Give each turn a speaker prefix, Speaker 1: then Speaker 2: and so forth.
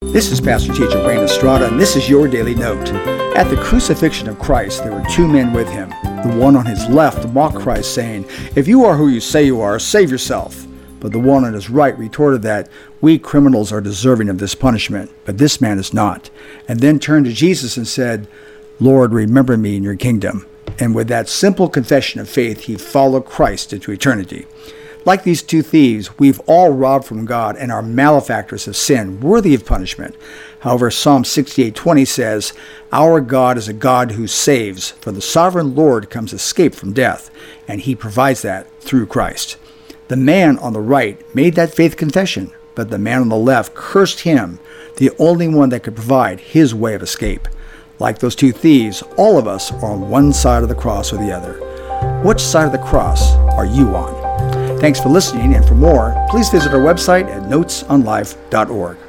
Speaker 1: This is Pastor Teacher Wayne Estrada, and this is your Daily Note. At the crucifixion of Christ, there were two men with him. The one on his left mocked Christ, saying, "If you are who you say you are, save yourself." But the one on his right retorted that we criminals are deserving of this punishment, but this man is not, and then turned to Jesus and said, "Lord, remember me in your kingdom." And with that simple confession of faith, he followed Christ into eternity. Like these two thieves, we've all robbed from God and are malefactors of sin, worthy of punishment. However, Psalm 68:20 says, "Our God is a God who saves, for the sovereign Lord comes escape from death, and he provides that through Christ." The man on the right made that faith confession, but the man on the left cursed him, the only one that could provide his way of escape. Like those two thieves, all of us are on one side of the cross or the other. Which side of the cross are you on? Thanks for listening, and for more, please visit our website at notesonlife.org.